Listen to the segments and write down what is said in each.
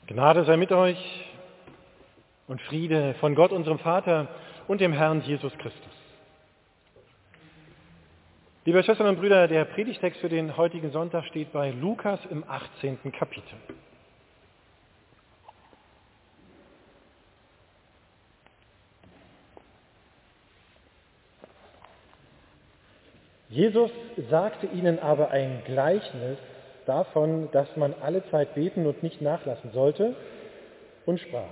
Gnade sei mit euch und Friede von Gott, unserem Vater und dem Herrn Jesus Christus. Liebe Schwestern und Brüder, der Predigtext für den heutigen Sonntag steht bei Lukas im 18. Kapitel. Jesus sagte ihnen aber ein Gleichnis davon, dass man alle Zeit beten und nicht nachlassen sollte, und sprach: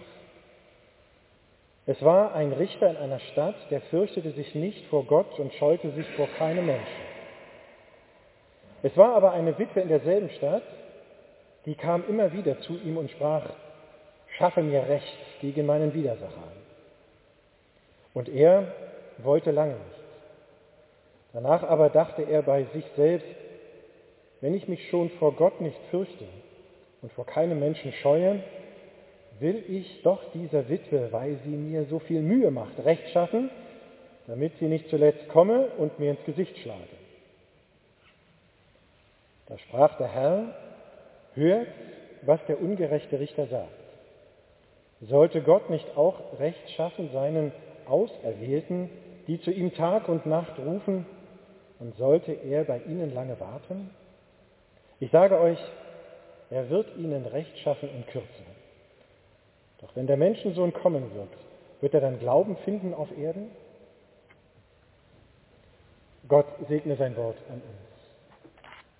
Es war ein Richter in einer Stadt, der fürchtete sich nicht vor Gott und scheute sich vor keinem Menschen. Es war aber eine Witwe in derselben Stadt, die kam immer wieder zu ihm und sprach: Schaffe mir Recht gegen meinen Widersacher. Und er wollte lange nicht. Danach aber dachte er bei sich selbst: Wenn ich mich schon vor Gott nicht fürchte und vor keinem Menschen scheue, will ich doch dieser Witwe, weil sie mir so viel Mühe macht, Recht schaffen, damit sie nicht zuletzt komme und mir ins Gesicht schlage. Da sprach der Herr: Hört, was der ungerechte Richter sagt. Sollte Gott nicht auch Recht schaffen seinen Auserwählten, die zu ihm Tag und Nacht rufen, und sollte er bei ihnen lange warten? Ich sage euch, er wird ihnen Recht schaffen in Kürze. Doch wenn der Menschensohn kommen wird er dann Glauben finden auf Erden? Gott segne sein Wort an uns.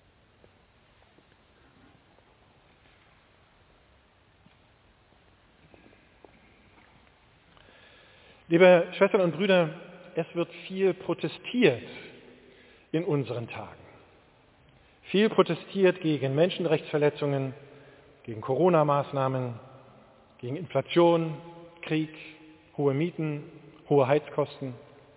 Liebe Schwestern und Brüder, es wird viel protestiert in unseren Tagen. Viel protestiert gegen Menschenrechtsverletzungen, gegen Corona-Maßnahmen, gegen Inflation, Krieg, hohe Mieten, hohe Heizkosten.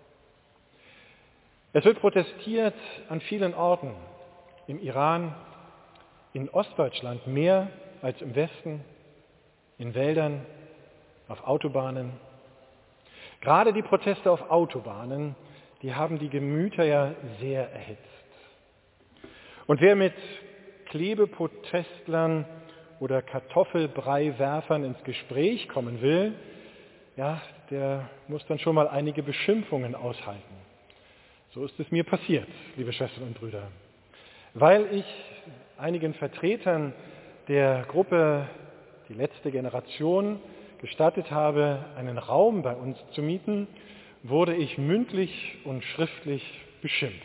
Es wird protestiert an vielen Orten, im Iran, in Ostdeutschland mehr als im Westen, in Wäldern, auf Autobahnen. Gerade die Proteste auf Autobahnen, die haben die Gemüter ja sehr erhitzt. Und wer mit Klebeprotestlern oder Kartoffelbreiwerfern ins Gespräch kommen will, ja, der muss dann schon mal einige Beschimpfungen aushalten. So ist es mir passiert, liebe Schwestern und Brüder, weil ich einigen Vertretern der Gruppe Die letzte Generation gestattet habe, einen Raum bei uns zu mieten, wurde ich mündlich und schriftlich beschimpft.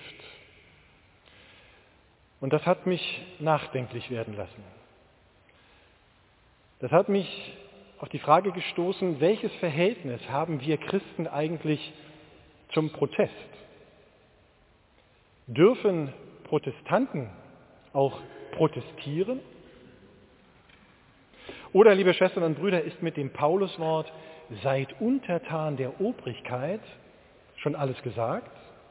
Und das hat mich nachdenklich werden lassen. Das hat mich auf die Frage gestoßen, welches Verhältnis haben wir Christen eigentlich zum Protest? Dürfen Protestanten auch protestieren? Oder, liebe Schwestern und Brüder, ist mit dem Pauluswort "Seid untertan der Obrigkeit" schon alles gesagt?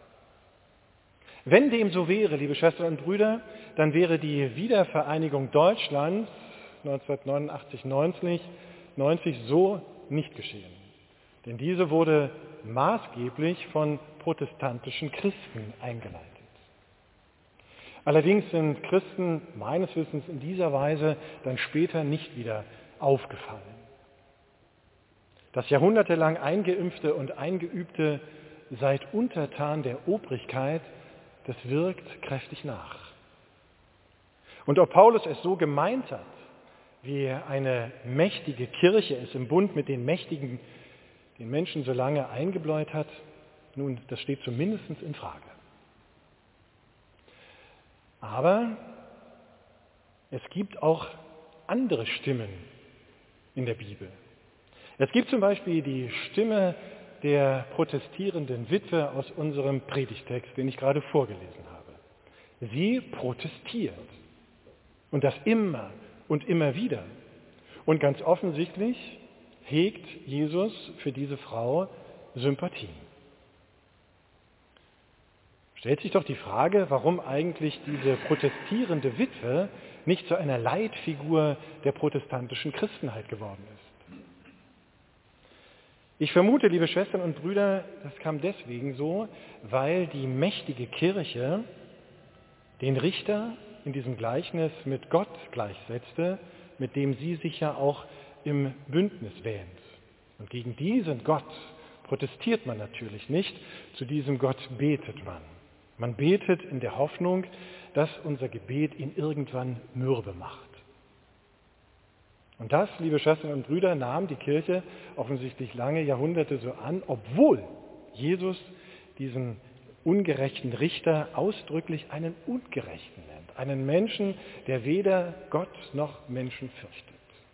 Wenn dem so wäre, liebe Schwestern und Brüder, dann wäre die Wiedervereinigung Deutschlands 1989-90 so nicht geschehen. Denn diese wurde maßgeblich von protestantischen Christen eingeleitet. Allerdings sind Christen meines Wissens in dieser Weise dann später nicht wieder aufgefallen. Das jahrhundertelang eingeimpfte und eingeübte "Seid untertan der Obrigkeit", das wirkt kräftig nach. Und ob Paulus es so gemeint hat, wie eine mächtige Kirche es im Bund mit den Mächtigen den Menschen so lange eingebläut hat, nun, das steht zumindest in Frage. Aber es gibt auch andere Stimmen in der Bibel. Es gibt zum Beispiel die Stimme der protestierenden Witwe aus unserem Predigtext, den ich gerade vorgelesen habe. Sie protestiert. Und das immer und immer wieder. Und ganz offensichtlich hegt Jesus für diese Frau Sympathien. Stellt sich doch die Frage, warum eigentlich diese protestierende Witwe nicht zu einer Leitfigur der protestantischen Christenheit geworden ist. Ich vermute, liebe Schwestern und Brüder, das kam deswegen so, weil die mächtige Kirche den Richter in diesem Gleichnis mit Gott gleichsetzte mit dem sie sich ja auch im Bündnis wähnt. Und gegen diesen Gott protestiert man natürlich nicht, zu diesem Gott betet man. Man betet in der Hoffnung, dass unser Gebet ihn irgendwann mürbe macht. Und das, liebe Schwestern und Brüder, nahm die Kirche offensichtlich lange Jahrhunderte so an, obwohl Jesus diesen ungerechten Richter ausdrücklich einen Ungerechten nennt, einen Menschen, der weder Gott noch Menschen fürchtet.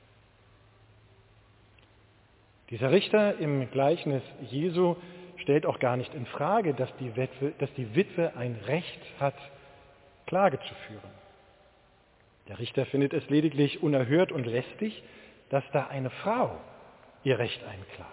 Dieser Richter im Gleichnis Jesu stellt auch gar nicht in Frage, dass die Witwe ein Recht hat, Klage zu führen. Der Richter findet es lediglich unerhört und lästig, dass da eine Frau ihr Recht einklagt.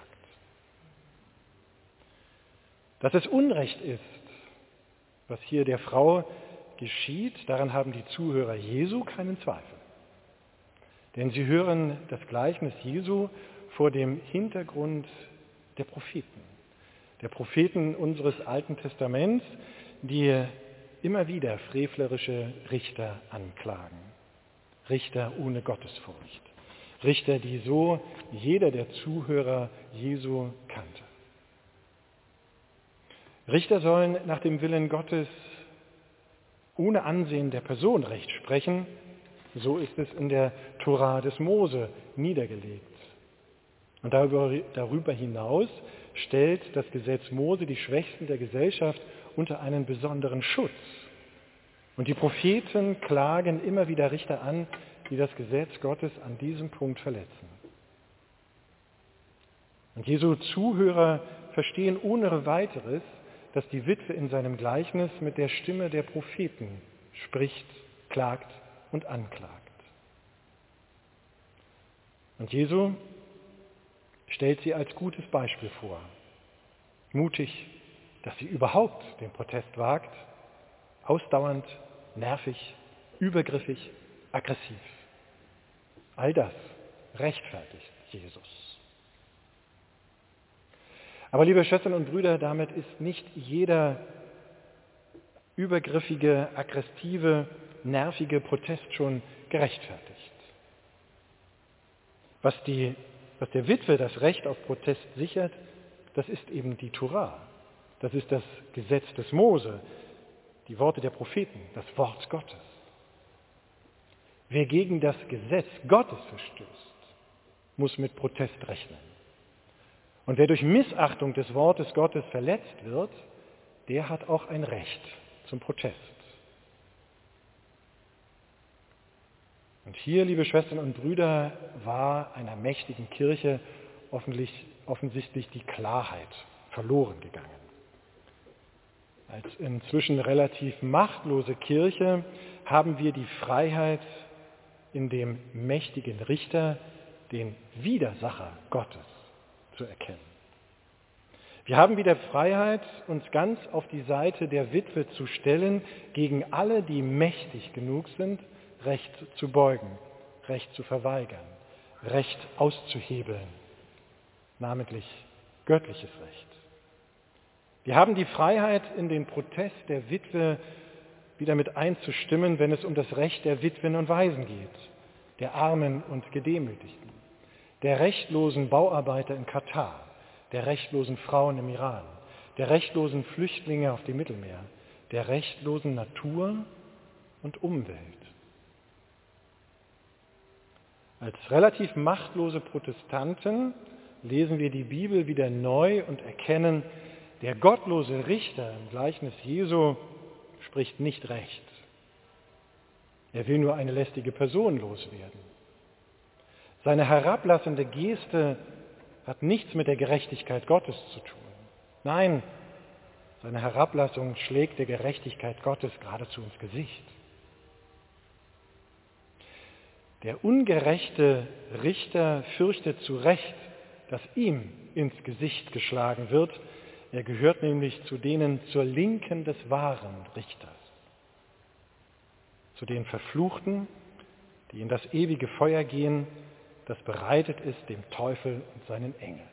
Dass es Unrecht ist, was hier der Frau geschieht, daran haben die Zuhörer Jesu keinen Zweifel. Denn sie hören das Gleichnis Jesu vor dem Hintergrund der Propheten unseres Alten Testaments, die immer wieder frevlerische Richter anklagen. Richter ohne Gottesfurcht. Richter, die so jeder der Zuhörer Jesu kannte. Richter sollen nach dem Willen Gottes ohne Ansehen der Person Recht sprechen. So ist es in der Tora des Mose niedergelegt. Und darüber hinaus stellt das Gesetz Mose die Schwächsten der Gesellschaft unter einen besonderen Schutz. Und die Propheten klagen immer wieder Richter an, die das Gesetz Gottes an diesem Punkt verletzen. Und Jesu Zuhörer verstehen ohne weiteres, dass die Witwe in seinem Gleichnis mit der Stimme der Propheten spricht, klagt und anklagt. Und Jesu stellt sie als gutes Beispiel vor. Mutig, dass sie überhaupt den Protest wagt, ausdauernd, nervig, übergriffig, aggressiv. All das rechtfertigt Jesus. Aber liebe Schwestern und Brüder, damit ist nicht jeder übergriffige, aggressive, nervige Protest schon gerechtfertigt. Was der Witwe das Recht auf Protest sichert, das ist eben die Tora. Das ist das Gesetz des Mose, die Worte der Propheten, das Wort Gottes. Wer gegen das Gesetz Gottes verstößt, muss mit Protest rechnen. Und wer durch Missachtung des Wortes Gottes verletzt wird, der hat auch ein Recht zum Protest. Und hier, liebe Schwestern und Brüder, war einer mächtigen Kirche offensichtlich die Klarheit verloren gegangen. Als inzwischen relativ machtlose Kirche haben wir die Freiheit, in dem mächtigen Richter den Widersacher Gottes zu erkennen. Wir haben wieder Freiheit, uns ganz auf die Seite der Witwe zu stellen, gegen alle, die mächtig genug sind, Recht zu beugen, Recht zu verweigern, Recht auszuhebeln, namentlich göttliches Recht. Wir haben die Freiheit, in den Protest der Witwe wieder mit einzustimmen, wenn es um das Recht der Witwen und Waisen geht, der Armen und Gedemütigten, der rechtlosen Bauarbeiter in Katar, der rechtlosen Frauen im Iran, der rechtlosen Flüchtlinge auf dem Mittelmeer, der rechtlosen Natur und Umwelt. Als relativ machtlose Protestanten lesen wir die Bibel wieder neu und erkennen, der gottlose Richter im Gleichnis Jesu spricht nicht recht. Er will nur eine lästige Person loswerden. Seine herablassende Geste hat nichts mit der Gerechtigkeit Gottes zu tun. Nein, seine Herablassung schlägt der Gerechtigkeit Gottes geradezu ins Gesicht. Der ungerechte Richter fürchtet zu Recht, dass ihm ins Gesicht geschlagen wird. Er gehört nämlich zu denen zur Linken des wahren Richters, zu den Verfluchten, die in das ewige Feuer gehen, das bereitet ist dem Teufel und seinen Engeln.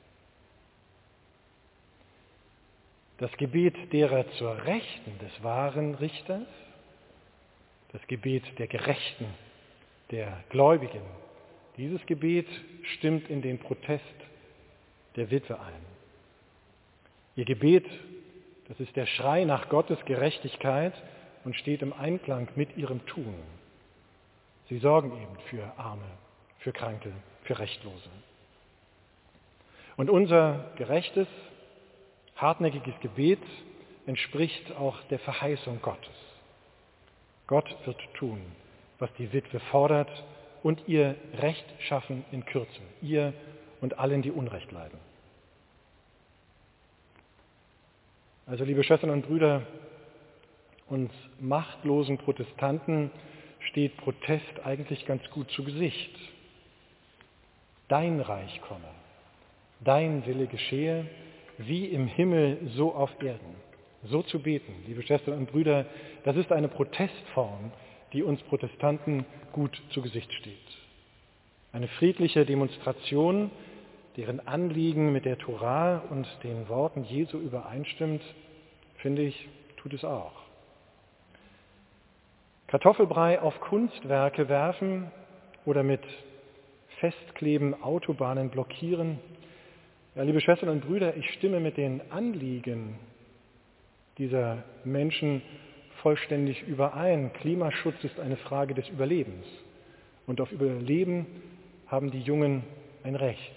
Das Gebet derer zur Rechten des wahren Richters, das Gebet der Gerechten, der Gläubigen. Dieses Gebet stimmt in den Protest der Witwe ein. Ihr Gebet, das ist der Schrei nach Gottes Gerechtigkeit und steht im Einklang mit ihrem Tun. Sie sorgen eben für Arme, für Kranke, für Rechtlose. Und unser gerechtes, hartnäckiges Gebet entspricht auch der Verheißung Gottes. Gott wird tun, was die Witwe fordert und ihr Recht schaffen in Kürze, ihr und allen, die Unrecht leiden. Also, liebe Schwestern und Brüder, uns machtlosen Protestanten steht Protest eigentlich ganz gut zu Gesicht. Dein Reich komme, dein Wille geschehe, wie im Himmel, so auf Erden. So zu beten, liebe Schwestern und Brüder, das ist eine Protestform, die uns Protestanten gut zu Gesicht steht. Eine friedliche Demonstration, deren Anliegen mit der Tora und den Worten Jesu übereinstimmt, finde ich, tut es auch. Kartoffelbrei auf Kunstwerke werfen oder mit Festkleben Autobahnen blockieren. Ja, liebe Schwestern und Brüder, ich stimme mit den Anliegen dieser Menschen vollständig überein. Klimaschutz ist eine Frage des Überlebens. Und auf Überleben haben die Jungen ein Recht.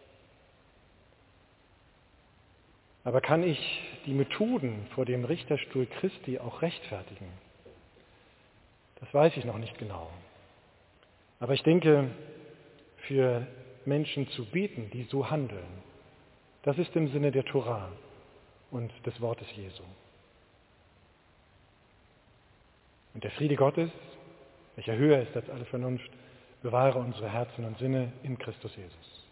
Aber kann ich die Methoden vor dem Richterstuhl Christi auch rechtfertigen? Das weiß ich noch nicht genau. Aber ich denke, für Menschen zu beten, die so handeln, das ist im Sinne der Tora und des Wortes Jesu. Und der Friede Gottes, welcher höher ist als alle Vernunft, bewahre unsere Herzen und Sinne in Christus Jesus.